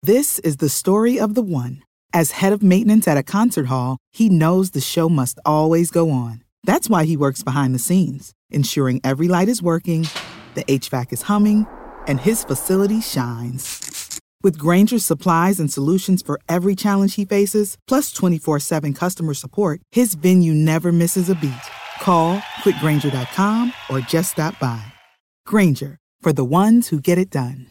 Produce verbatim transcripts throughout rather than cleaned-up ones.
This is the story of the one. As head of maintenance at a concert hall, he knows the show must always go on. That's why he works behind the scenes, ensuring every light is working, the H V A C is humming, and his facility shines. With Grainger's supplies and solutions for every challenge he faces, plus twenty-four seven customer support, his venue never misses a beat. Call quick grainger dot com or just stop by. Grainger, for the ones who get it done.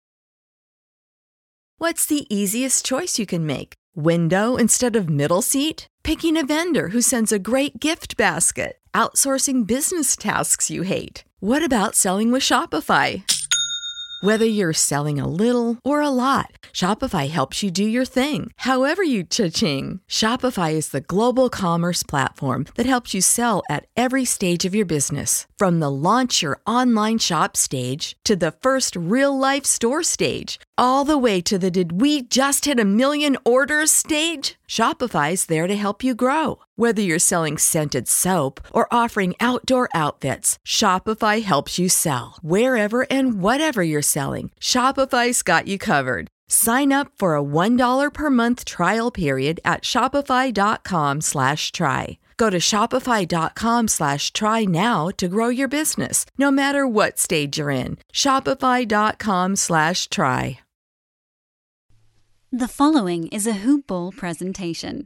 What's the easiest choice you can make? Window instead of middle seat? Picking a vendor who sends a great gift basket? Outsourcing business tasks you hate? What about selling with Shopify? Whether you're selling a little or a lot, Shopify helps you do your thing, however you cha-ching. Shopify is the global commerce platform that helps you sell at every stage of your business. From the launch your online shop stage to the first real-life store stage, all the way to the did we just hit a million orders stage. Shopify's there to help you grow. Whether you're selling scented soap or offering outdoor outfits, Shopify helps you sell. Wherever and whatever you're selling, Shopify's got you covered. Sign up for a one dollar per month trial period at shopify.com slash try. Go to shopify.com slash try now to grow your business, no matter what stage you're in. Shopify.com slash try. The following is a Hoop Ball presentation.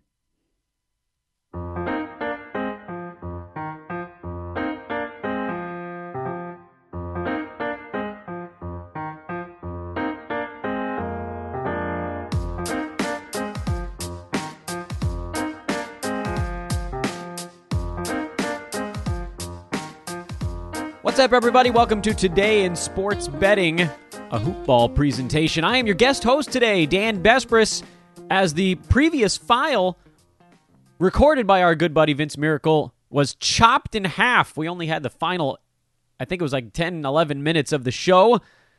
What's up, everybody? Welcome to Today in Sports Betting, a Hoop Ball presentation. I am your guest host today, Dan Besbris. As the previous file recorded by our good buddy Vince Miracle was chopped in half. We only had the final, I think it was like ten, eleven minutes of the show.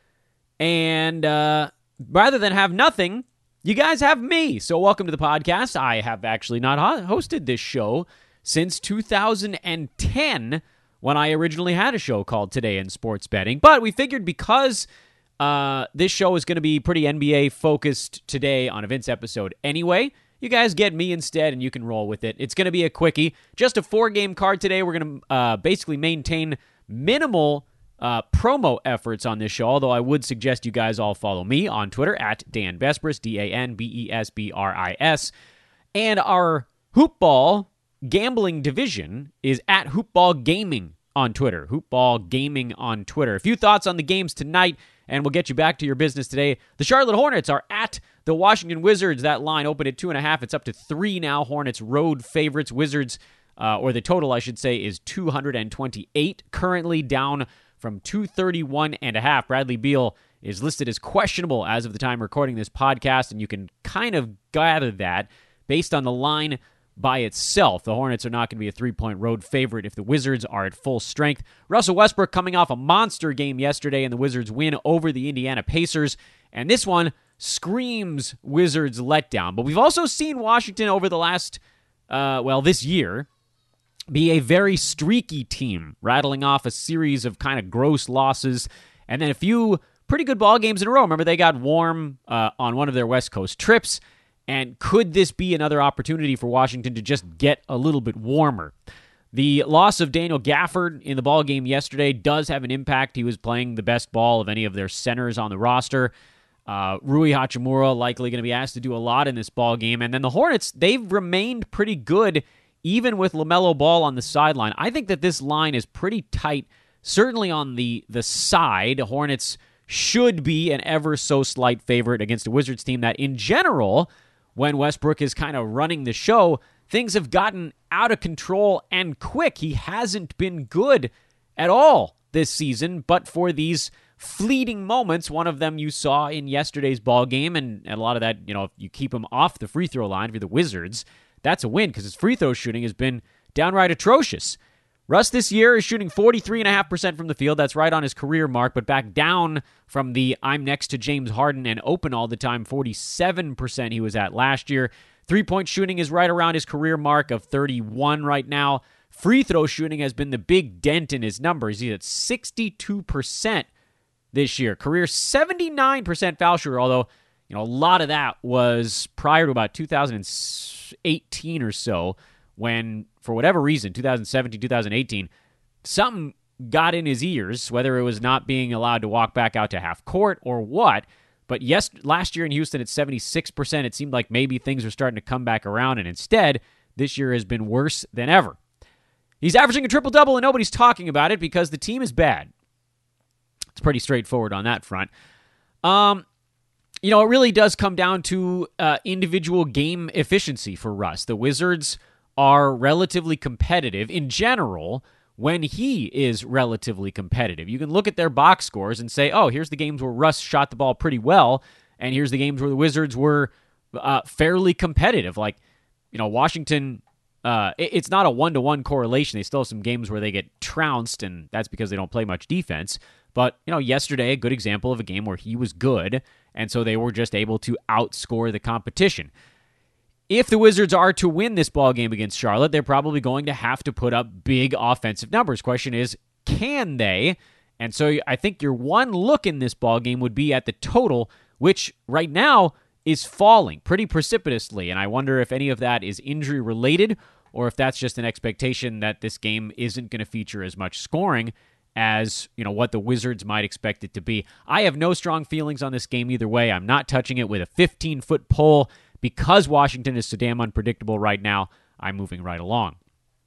And uh, rather than have nothing, you guys have me. So welcome to the podcast. I have actually not hosted this show since two thousand ten, when I originally had a show called Today in Sports Betting. But we figured because uh, this show is going to be pretty N B A-focused today on a Vince episode anyway, you guys get me instead, and you can roll with it. It's going to be a quickie. Just a four-game card today. We're going to uh, basically maintain minimal uh, promo efforts on this show, although I would suggest you guys all follow me on Twitter at Dan Besbris, D A N B E S B R I S. And our Hoop Ball gambling division is at Hoopball Gaming on Twitter. Hoopball Gaming on Twitter. A few thoughts on the games tonight, and we'll get you back to your business today. The Charlotte Hornets are at the Washington Wizards. That line opened at two and a half. It's up to three now. Hornets road favorites. Wizards, uh, or the total, I should say, is two hundred twenty-eight. Currently down from two thirty-one and a half. Bradley Beal is listed as questionable as of the time recording this podcast, and you can kind of gather that based on the line by itself. The Hornets are not going to be a three-point road favorite if the Wizards are at full strength. Russell Westbrook coming off a monster game yesterday in the Wizards' win over the Indiana Pacers, and this one screams Wizards letdown. But we've also seen Washington over the last, uh, well, this year, be a very streaky team, rattling off a series of kind of gross losses, and then a few pretty good ball games in a row. Remember, they got warm uh, on one of their West Coast trips. And could this be another opportunity for Washington to just get a little bit warmer? The loss of Daniel Gafford in the ball game yesterday does have an impact. He was playing the best ball of any of their centers on the roster. Uh, Rui Hachimura likely going to be asked to do a lot in this ball game. And then the Hornets, they've remained pretty good even with LaMelo Ball on the sideline. I think that this line is pretty tight, certainly on the, the side. Hornets should be an ever so slight favorite against a Wizards team that in general, when Westbrook is kind of running the show, things have gotten out of control and quick. He hasn't been good at all this season, but for these fleeting moments, one of them you saw in yesterday's ball game, and, and a lot of that, you know, if you keep him off the free throw line for the Wizards, that's a win because his free throw shooting has been downright atrocious. Russ this year is shooting forty-three point five percent from the field. That's right on his career mark, but back down from the I'm next to James Harden and open all the time forty-seven percent he was at last year. Three-point shooting is right around his career mark of thirty-one right now. Free throw shooting has been the big dent in his numbers. He's at sixty-two percent this year. Career seventy-nine percent foul shooter, although You know, a lot of that was prior to about two thousand eighteen or so, when, for whatever reason, two thousand seventeen, two thousand eighteen, something got in his ears, whether it was not being allowed to walk back out to half court or what. But yes, last year in Houston at seventy-six percent, it seemed like maybe things were starting to come back around, and instead, this year has been worse than ever. He's averaging a triple-double, and nobody's talking about it because the team is bad. It's pretty straightforward on that front. Um, you know, it really does come down to uh, individual game efficiency for Russ. The Wizards are relatively competitive in general when he is relatively competitive. You can look at their box scores and say, oh, here's the games where Russ shot the ball pretty well, and here's the games where the Wizards were uh, fairly competitive. Like, you know, Washington, uh, it, it's not a one-to-one correlation. They still have some games where they get trounced, and that's because they don't play much defense. But, you know, yesterday, a good example of a game where he was good, and so they were just able to outscore the competition. If the Wizards are to win this ball game against Charlotte, they're probably going to have to put up big offensive numbers. Question is, can they? And so I think your one look in this ball game would be at the total, which right now is falling pretty precipitously. And I wonder if any of that is injury related or if that's just an expectation that this game isn't going to feature as much scoring as, you know, what the Wizards might expect it to be. I have no strong feelings on this game either way. I'm not touching it with a fifteen-foot pole. Because Washington is so damn unpredictable right now, I'm moving right along.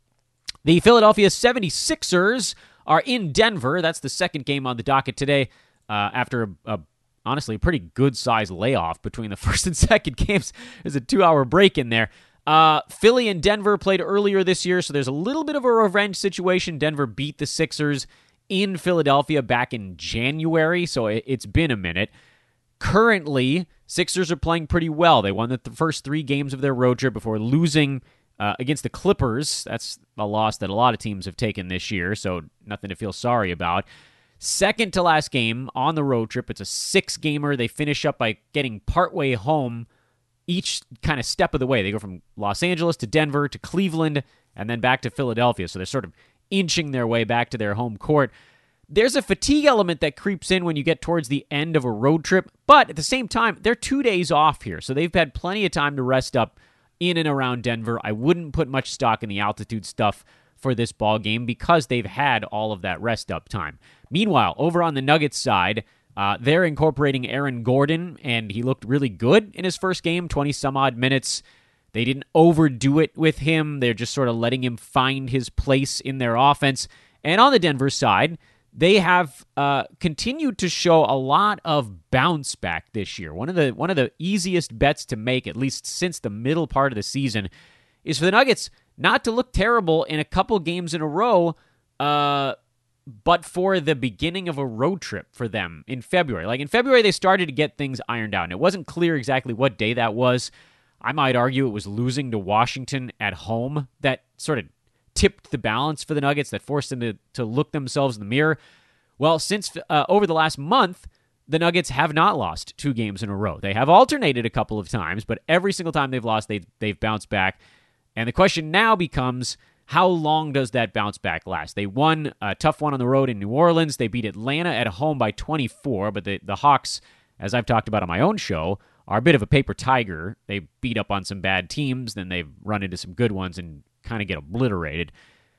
The Philadelphia seventy-sixers are in Denver. That's the second game on the docket today uh, after, a, a, honestly, a pretty good-sized layoff between the first and second games. There's a two-hour break in there. Uh, Philly and Denver played earlier this year, so there's a little bit of a revenge situation. Denver beat the Sixers in Philadelphia back in January, so it, it's been a minute. Currently, Sixers are playing pretty well. They won the th- first three games of their road trip before losing uh, against the Clippers. That's a loss that a lot of teams have taken this year, so nothing to feel sorry about. Second to last game on the road trip. It's a six-gamer. They finish up by getting partway home each kind of step of the way. They go from Los Angeles to Denver to Cleveland and then back to Philadelphia, so they're sort of inching their way back to their home court. There's a fatigue element that creeps in when you get towards the end of a road trip, but at the same time, they're two days off here, so they've had plenty of time to rest up in and around Denver. I wouldn't put much stock in the altitude stuff for this ball game because they've had all of that rest up time. Meanwhile, over on the Nuggets side, uh, they're incorporating Aaron Gordon, and he looked really good in his first game, twenty-some-odd minutes. They didn't overdo it with him. They're just sort of letting him find his place in their offense. And on the Denver side, they have uh, continued to show a lot of bounce back this year. One of the one of the easiest bets to make, at least since the middle part of the season, is for the Nuggets not to look terrible in a couple games in a row, uh, but for the beginning of a road trip for them in February. Like in February, they started to get things ironed out, and it wasn't clear exactly what day that was. I might argue it was losing to Washington at home that sort of tipped the balance for the Nuggets, that forced them to, to look themselves in the mirror. Well, since uh, over the last month, the Nuggets have not lost two games in a row. They have alternated a couple of times, but every single time they've lost, they've, they've bounced back. And the question now becomes, how long does that bounce back last? They won a tough one on the road in New Orleans. They beat Atlanta at home by twenty-four, but the, the Hawks, as I've talked about on my own show, are a bit of a paper tiger. They beat up on some bad teams, then they've run into some good ones and kind of get obliterated.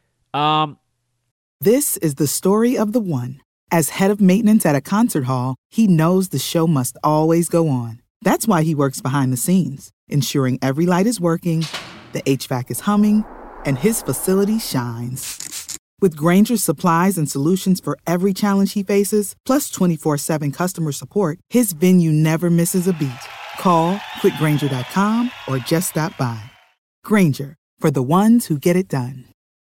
Um, This is the story of the one. As head of maintenance at a concert hall, he knows the show must always go on. That's why he works behind the scenes, ensuring every light is working, the H V A C is humming, and his facility shines. With Grainger's supplies and solutions for every challenge he faces, plus twenty-four seven customer support, his venue never misses a beat. Call quick grainger dot com or just stop by. Grainger, for the ones who get it done.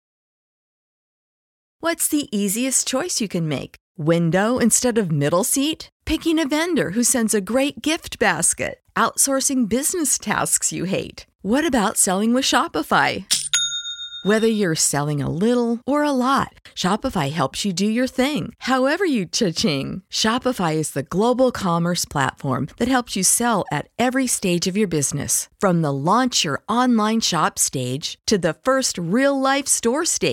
What's the easiest choice you can make? Window instead of middle seat? Picking a vendor who sends a great gift basket? Outsourcing business tasks you hate? What about selling with Shopify? Whether you're selling a little or a lot, Shopify helps you do your thing, however you cha-ching. Shopify is the global commerce platform that helps you sell at every stage of your business. From the launch your online shop stage to the first real-life store stage,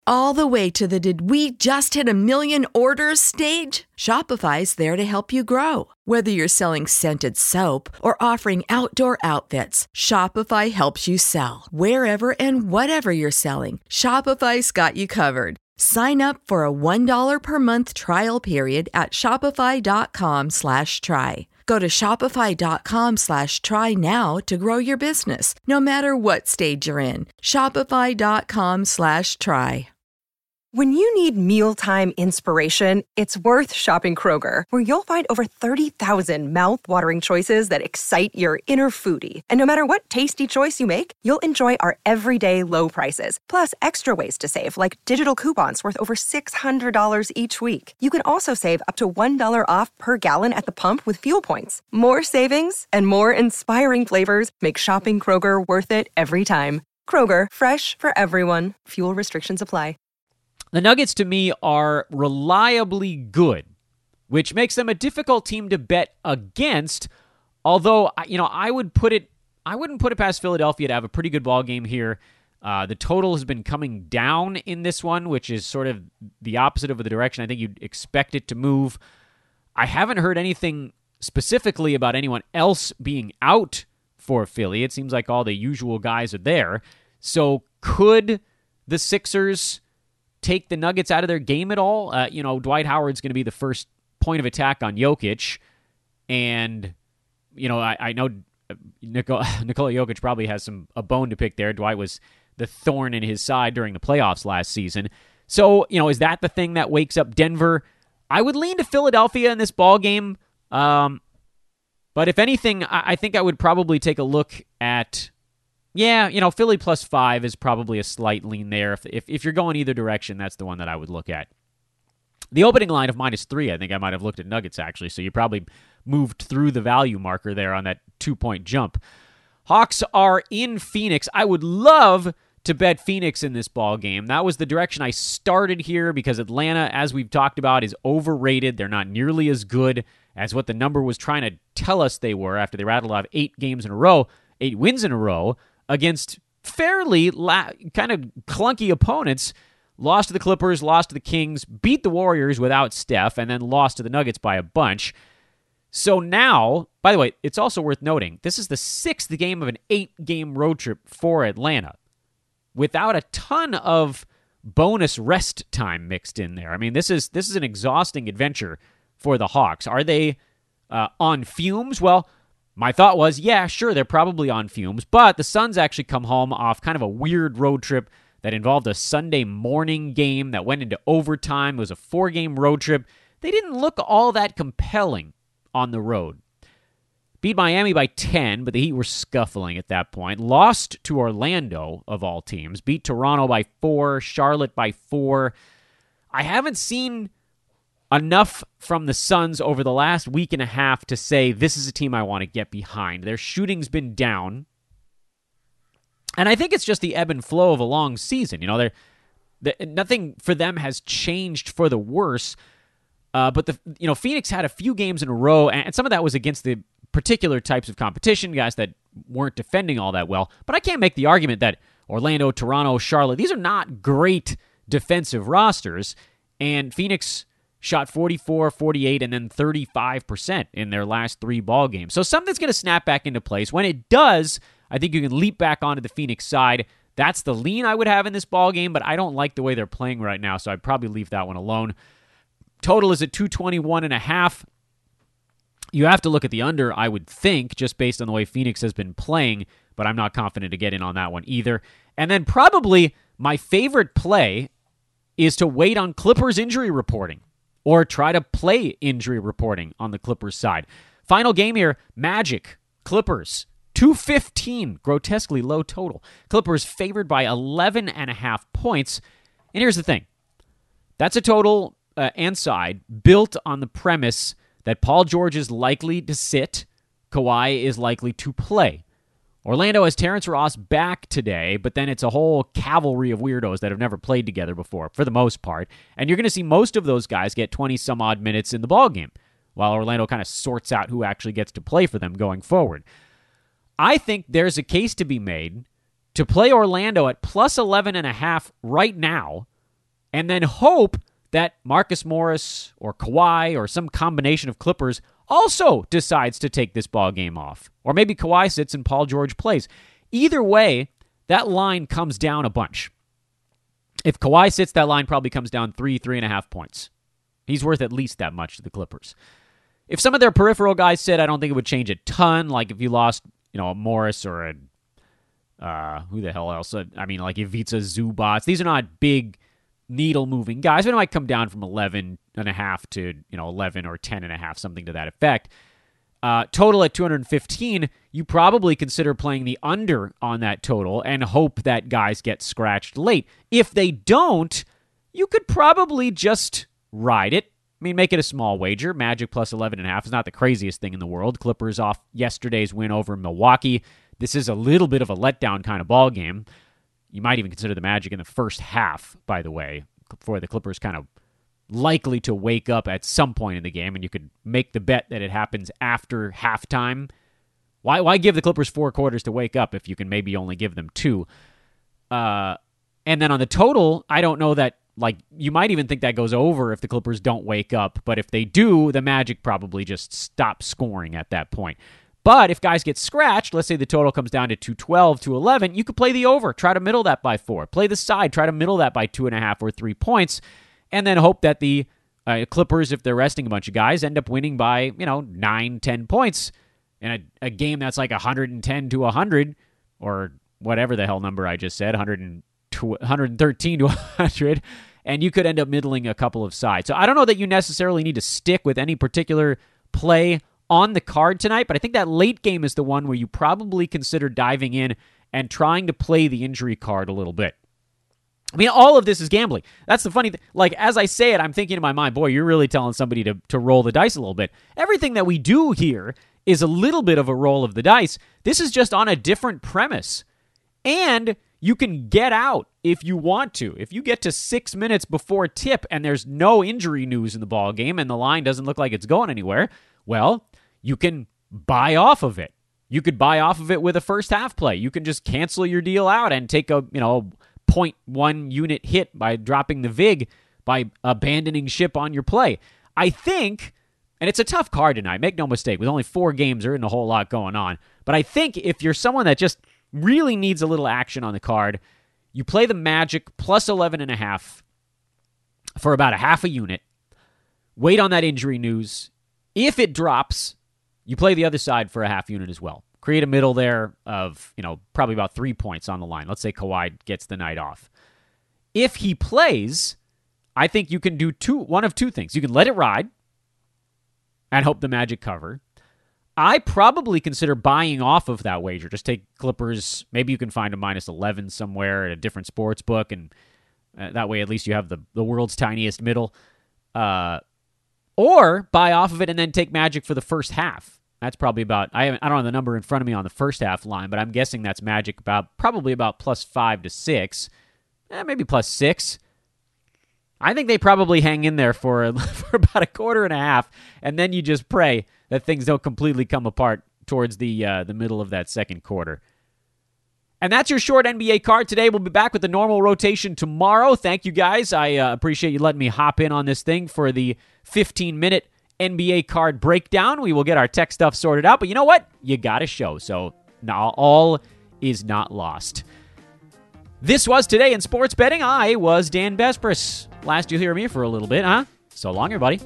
all the way to the did we just hit a million orders stage? Shopify's there to help you grow. Whether you're selling scented soap or offering outdoor outfits, Shopify helps you sell. Wherever and whatever you're selling, Shopify's got you covered. Sign up for a one dollar per month trial period at shopify.com slash try. Go to shopify.com slash try now to grow your business, no matter what stage you're in. Shopify.com slash try. When you need mealtime inspiration, it's worth shopping Kroger, where you'll find over thirty thousand mouth-watering choices that excite your inner foodie. And no matter what tasty choice you make, you'll enjoy our everyday low prices, plus extra ways to save, like digital coupons worth over six hundred dollars each week. You can also save up to one dollar off per gallon at the pump with fuel points. More savings and more inspiring flavors make shopping Kroger worth it every time. Kroger, fresh for everyone. Fuel restrictions apply. The Nuggets, to me, are reliably good, which makes them a difficult team to bet against. Although, you know, I would put it, I wouldn't put it past Philadelphia to have a pretty good ball game here. Uh, the total has been coming down in this one, which is sort of the opposite of the direction I think you'd expect it to move. I haven't heard anything specifically about anyone else being out for Philly. It seems like all the usual guys are there. So could the Sixers take the Nuggets out of their game at all? Uh, you know, Dwight Howard's going to be the first point of attack on Jokic. And, you know, I, I know Nikola, Nikola Jokic probably has some a bone to pick there. Dwight was the thorn in his side during the playoffs last season. So, you know, is that the thing that wakes up Denver? I would lean to Philadelphia in this ball game. Um, but if anything, I, I think I would probably take a look at... Yeah, you know, Philly plus five is probably a slight lean there. If, if if you're going either direction, that's the one that I would look at. The opening line of minus three, I think I might have looked at Nuggets, actually, so you probably moved through the value marker there on that two-point jump. Hawks are in Phoenix. I would love to bet Phoenix in this ball game. That was the direction I started here because Atlanta, as we've talked about, is overrated. They're not nearly as good as what the number was trying to tell us they were after they rattled off eight games in a row, eight wins in a row, against fairly la- kind of clunky opponents. Lost to the Clippers, lost to the Kings, beat the Warriors without Steph, and then lost to the Nuggets by a bunch. So now, by the way, it's also worth noting, this is the sixth game of an eight-game road trip for Atlanta, without a ton of bonus rest time mixed in there. I mean, this is this is an exhausting adventure for the Hawks. Are they uh, on fumes? Well, my thought was, yeah, sure, they're probably on fumes, but the Suns actually come home off kind of a weird road trip that involved a Sunday morning game that went into overtime. It was a four-game road trip. They didn't look all that compelling on the road. Beat Miami by ten, but the Heat were scuffling at that point. Lost to Orlando, of all teams. Beat Toronto by four, Charlotte by four. I haven't seen enough from the Suns over the last week and a half to say this is a team I want to get behind. Their shooting's been down. And I think it's just the ebb and flow of a long season. You know, they're, they're, nothing for them has changed for the worse. Uh, but, the you know, Phoenix had a few games in a row, and some of that was against the particular types of competition, guys that weren't defending all that well. But I can't make the argument that Orlando, Toronto, Charlotte, these are not great defensive rosters. And Phoenix shot forty-four, forty-eight, and then thirty-five percent in their last three ball games. So something's going to snap back into place. When it does, I think you can leap back onto the Phoenix side. That's the lean I would have in this ball game, but I don't like the way they're playing right now, so I'd probably leave that one alone. Total is at two twenty-one and a half. You have to look at the under, I would think, just based on the way Phoenix has been playing, but I'm not confident to get in on that one either. And then probably my favorite play is to wait on Clippers injury reporting, or try to play injury reporting on the Clippers side. Final game here, Magic, Clippers, two fifteen, grotesquely low total. Clippers favored by eleven and a half points. And here's the thing. That's a total uh, and side built on the premise that Paul George is likely to sit, Kawhi is likely to play. Orlando has Terrence Ross back today, but then it's a whole cavalry of weirdos that have never played together before, for the most part. And you're going to see most of those guys get twenty-some-odd minutes in the ballgame, while Orlando kind of sorts out who actually gets to play for them going forward. I think there's a case to be made to play Orlando at plus eleven and a half right now and then hope that Marcus Morris or Kawhi or some combination of Clippers also decides to take this ball game off. Or maybe Kawhi sits and Paul George plays. Either way, that line comes down a bunch. If Kawhi sits, that line probably comes down three, three and a half points. He's worth at least that much to the Clippers. If some of their peripheral guys sit, I don't think it would change a ton. Like if you lost, you know, a Morris or a, uh, who the hell else? I mean, like Ivica Zubac. These are not big needle-moving guys, but it might come down from eleven and a half to, you know, eleven or ten and a half, something to that effect. Uh, total at two hundred fifteen, you probably consider playing the under on that total and hope that guys get scratched late. If they don't, you could probably just ride it. I mean, make it a small wager. Magic plus eleven and a half is not the craziest thing in the world. Clippers off yesterday's win over Milwaukee. This is a little bit of a letdown kind of ball game. You might even consider the Magic in the first half, by the way, for the Clippers kind of likely to wake up at some point in the game, and you could make the bet that it happens after halftime. Why why give the Clippers four quarters to wake up if you can maybe only give them two? Uh, and then on the total, I don't know that, like, you might even think that goes over if the Clippers don't wake up, but if they do, the Magic probably just stop scoring at that point. But if guys get scratched, let's say the total comes down to two twelve, two eleven, you could play the over, try to middle that by four. Play the side, try to middle that by two and a half or three points, and then hope that the uh, Clippers, if they're resting a bunch of guys, end up winning by, you know, nine, ten points in a, a game that's like one ten to one hundred, or whatever the hell number I just said, one thirteen to one hundred, and you could end up middling a couple of sides. So I don't know that you necessarily need to stick with any particular play on the card tonight, but I think that late game is the one where you probably consider diving in and trying to play the injury card a little bit. I mean, all of this is gambling. That's the funny thing. Like, as I say it, I'm thinking in my mind, boy, you're really telling somebody to, to roll the dice a little bit. Everything that we do here is a little bit of a roll of the dice. This is just on a different premise. And you can get out if you want to. If you get to six minutes before tip and there's no injury news in the ball game and the line doesn't look like it's going anywhere, well, you can buy off of it. You could buy off of it with a first half play. You can just cancel your deal out and take a, you know, zero point one unit hit by dropping the vig, by abandoning ship on your play. I think, and it's a tough card tonight, make no mistake, with only four games, there isn't a whole lot going on. But I think if you're someone that just really needs a little action on the card, you play the Magic plus eleven and a half for about a half a unit. Wait on that injury news. If it drops, you play the other side for a half unit as well. Create a middle there of, you know, probably about three points on the line. Let's say Kawhi gets the night off. If he plays, I think you can do two, one of two things. You can let it ride and hope the Magic cover. I probably consider buying off of that wager. Just take Clippers. Maybe you can find a minus eleven somewhere at a different sports book, and uh, that way at least you have the, the world's tiniest middle. Uh, or buy off of it and then take Magic for the first half. That's probably about, I haven't, I don't have the number in front of me on the first half line, but I'm guessing that's Magic about, probably about plus five to six. Eh, maybe plus six. I think they probably hang in there for, a, for about a quarter and a half, and then you just pray that things don't completely come apart towards the uh, the middle of that second quarter. And that's your short N B A card today. We'll be back with the normal rotation tomorrow. Thank you, guys. I uh, appreciate you letting me hop in on this thing for the fifteen-minute N B A card breakdown. We will get our tech stuff sorted out, but you know what? You got a show, so now all is not lost. This was Today in Sports Betting. I was Dan Besbris. Last you'll hear me for a little bit, huh? So long, everybody.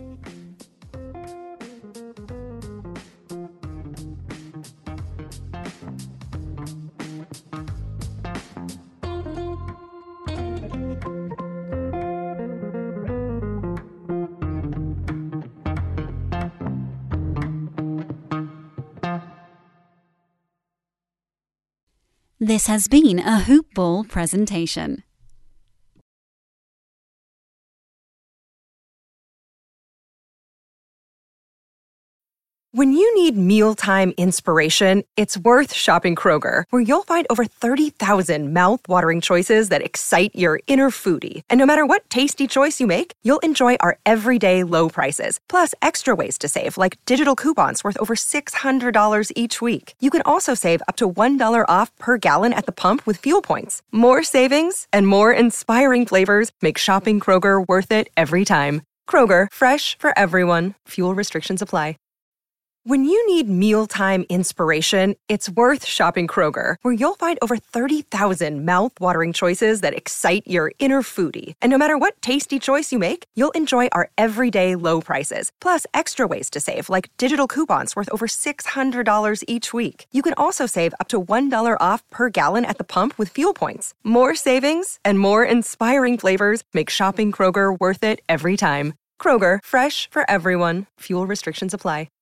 This has been a Hoop Ball presentation. When you need mealtime inspiration, it's worth shopping Kroger, where you'll find over thirty thousand mouth-watering choices that excite your inner foodie. And no matter what tasty choice you make, you'll enjoy our everyday low prices, plus extra ways to save, like digital coupons worth over six hundred dollars each week. You can also save up to one dollar off per gallon at the pump with fuel points. More savings and more inspiring flavors make shopping Kroger worth it every time. Kroger, fresh for everyone. Fuel restrictions apply. When you need mealtime inspiration, it's worth shopping Kroger, where you'll find over thirty thousand mouth-watering choices that excite your inner foodie. And no matter what tasty choice you make, you'll enjoy our everyday low prices, plus extra ways to save, like digital coupons worth over six hundred dollars each week. You can also save up to one dollar off per gallon at the pump with fuel points. More savings and more inspiring flavors make shopping Kroger worth it every time. Kroger, fresh for everyone. Fuel restrictions apply.